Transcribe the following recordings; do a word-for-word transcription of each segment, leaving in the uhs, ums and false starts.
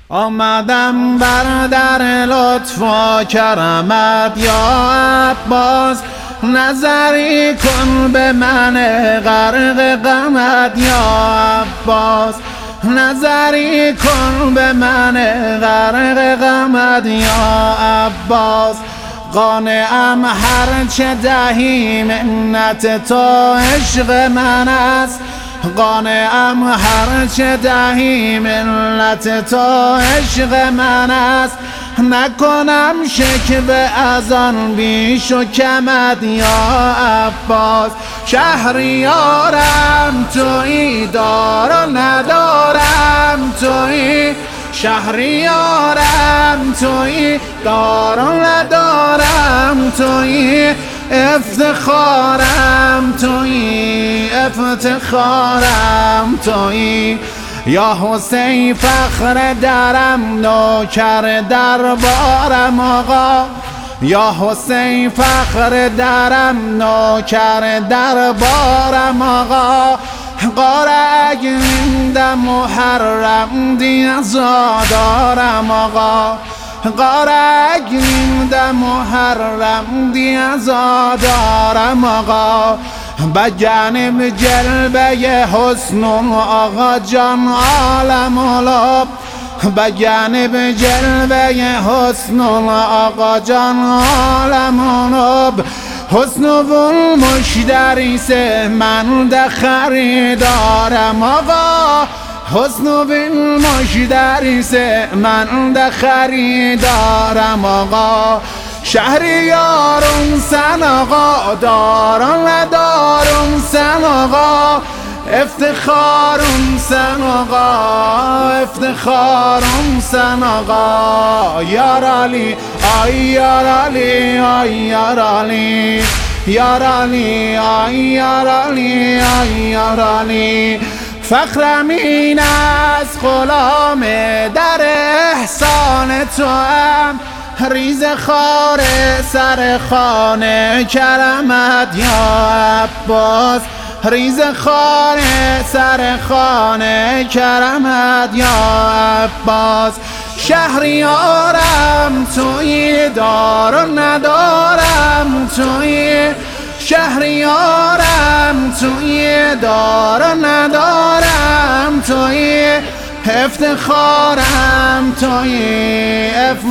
آمدم بر در لطف و کرمت یا عباس، نظری کن به من غرق غمت یا عباس، نظری کن به من غرق غمت یا عباس. قانعم هرچه دهی منت تو عشق من است، قانعم هرچه دهی منت تو عشق من است. نکنم شکوه از آن بیش و کمت یا عباس. شهریارم تویی، دار و ندارم تویی، شهریارم تویی، دار و ندارم تویی، افتخارم تویی، افتخارم تویی. یا حسین فخر درم، نوکر دربارم آقا، یا حسین فخر درم، نوکر دربارم آقا. قارک نینده محرم دیازادارم آقا، قارک نینده محرم دیازادارم آقا. بجانب جلبه حسن آقا جان عالم الاب، بجانب جلبه حسن آقا جان عالم الاب. حسن و مشتری سے من ده خریدارم آقا، حسن و مشتری سے من ده خریدارم آقا. شهریارم سن آقا، دارم ندارم سن آقا، افتخارم سن آقا، افتخارم سن آقا. یار علی آی یار علی آی یار علی، یار علی آی یار علی آی یار علی. فخرم این از غلام در احسان تو هم، ریز خار سر خانه کرمت یا عباس، ریز خار سر خانه کرمت یا عباس. شهریارم تویی، دار و ندارم تویی، شهریارم تویی، دار و ندارم تویی، افتخارم تویی،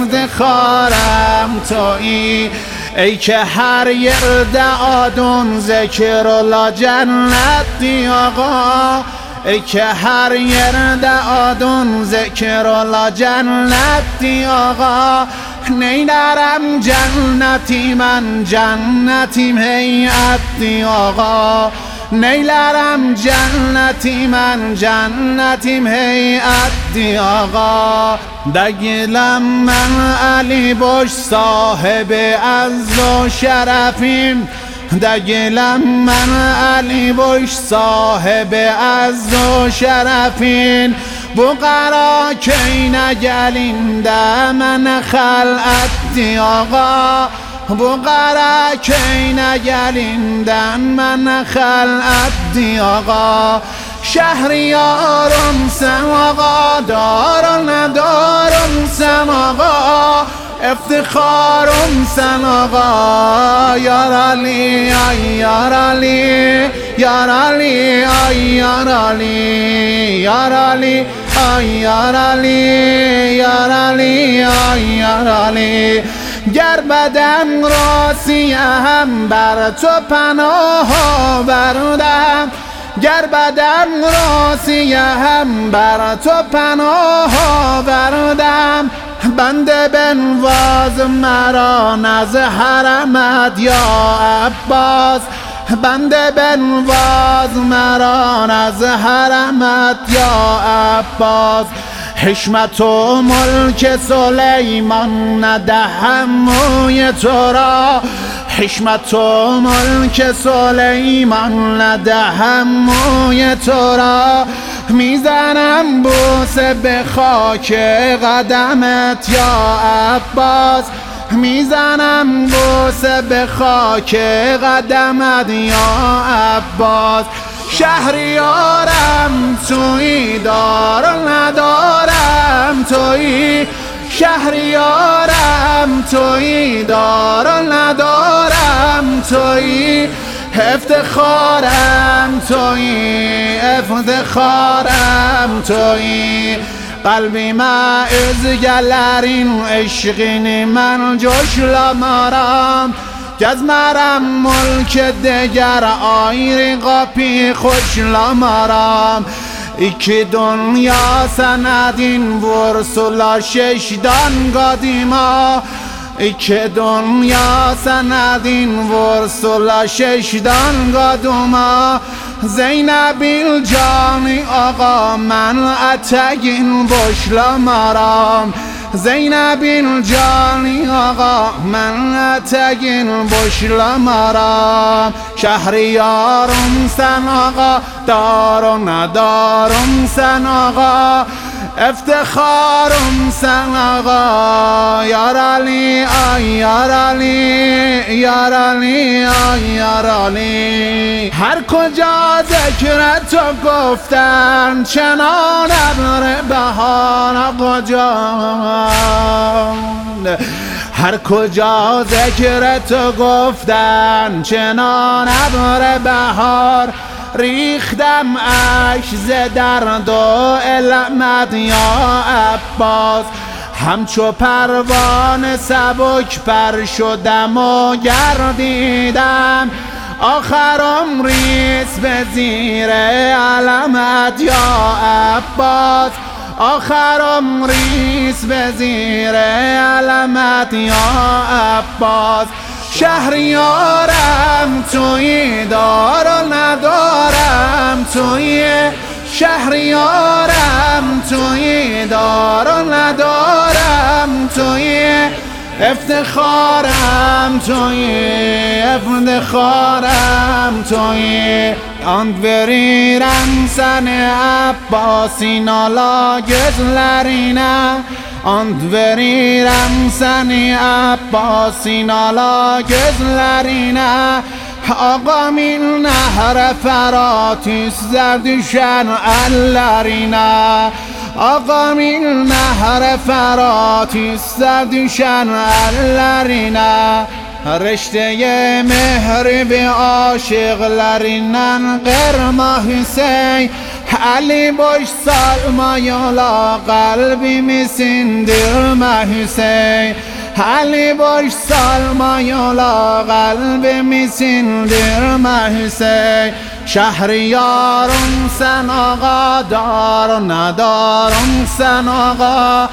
افتخارم تویی. ای که هر یرد آدون ذکر الله جنتی آقا، ای که هر یرد آدون ذکر الله جنتی آقا. نیدارم جنتی من جنتیم هیئتی آقا، نیلارم جنتی من جنتیم هیئتی آقا. دگلم من علی بش صاحب عز و شرفیم، دگلم من علی بش صاحب عز و شرفین. بقرا کی نگلین من خلعتی آقا، بقرا کی نگلین من خلعتی آقا. شهریارم سن آقا، دار و ندارم سن آقا، افتخارم سن آقا. یار علی آی یار علی، یار علی آی یار علی، یار علی آی یار علی، یار علی آی یار علی. گر بدم را سیهم بر تو پناه آوردم، گر بدم را سیهم بر تو پناه آوردم. بنده بنواز مرا نز حرمت یا عباس، بنده بنواز مرا نز حرمت یا عباس. حشمت و ملک سلیمان ندهم موی تو را، حشمت و ملک سلیمان ندهم موی تو را. میزنم بوسه به خاک قدمت یا عباس، میزنم بوسه به خاک قدمت یا عباس. شهریارم تویی، دار و ندارم تویی، تویی، شهریارم تویی، دار و ندارم تویی، افتخارم تویی، افتخارم تویی. قلبی معز گلرین عشقینی من جوشلامارم، گزمرم ملک دگر آیری قاپی خوشلامارم. ایکی دنیا سندین ورسولا ششدان قدیما، ایکی دنیا سندین ورسولا ششدان قدوما. زینب الجانی آقا من اتگین بوشلامارم، زینب الجانی آقا من اتگین بوشلامارم. شهریارم سن آقا، دار و ندارم سن آقا، افتخارم سن آقا. یار علی آی یار علی، یار علی آی یار علی. هر کجا ذکر تو گفتن چنان ابر بهار کجا، هر کجا ذکر تو گفتن چنان ابر بهار. ریختم اشک ز درد و علمت یا عباس، همچو پروانه سبک پر شدم و گردیدم. آخر عمریست به زیر علمت یا عباس، آخر عمریست به زیر علمت یا عباس. شهریارم تویی، دار و ندارم تویی، شهریارم تویی، دار و ندارم تویی، افتخارم تویی، افتخارم تویی. Ant veririm seni Abbasin ala gözlerine, ant veririm seni Abbasin ala gözlerine. Ağamın nehre Ferhat ister düşen ellerine, ağamın nehre Ferhat ister düşen ellerine. رشته مهر به عاشقلرینن قرما حسین، علی باش سلما یالا قلبی میسندرما حسین، علی باش سلما یالا قلبی میسندرما حسین. شهریارم سن آقا، دار و ندارم سن آقا،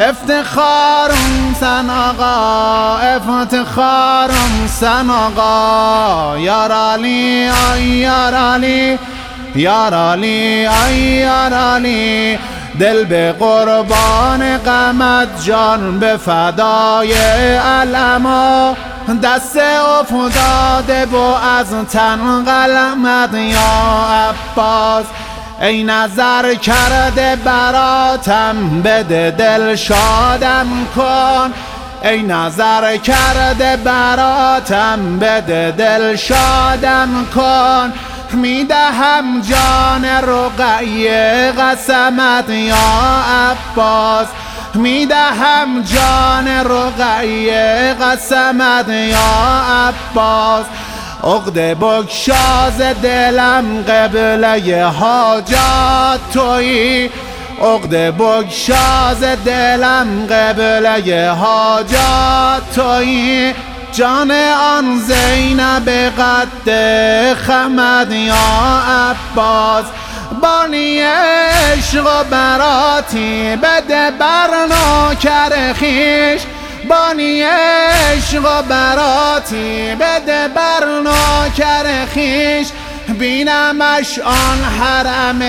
افتخارم سن آقا، افتخارم سن آقا. یار علی آی یار علی، یار علی آی یار علی. دل به قربان غمت، جان به فدای علما. دست افتاده و از تن قلمت یا عباس. ای نظر کرده براتم بده دل شادم کن، ای نظر کرده براتم بده دل شادم کن. میدهم جان رقیه قسمت یا عباس، میدهم جان رقیه قسمت یا عباس. عقد بگشاز دلم قبله حاجات تویی، عقد بگشاز دلم قبله حاجات تویی. جان آن زینب قد خمد یا عباس. بانی عشق و براتی بده بر نوکر خویش، بانی عشق و براتی بده بر نوکر خویش. بینمش آن حرم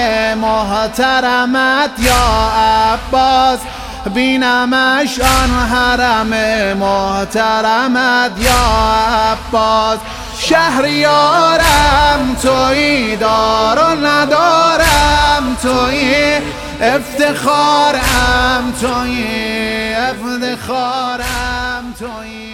محترمت یا عباس، بینمش آن حرم محترمت یا عباس. شهریارم تویی، دار و ندارم تویی، افتخارم تویی، افتخارم تویی.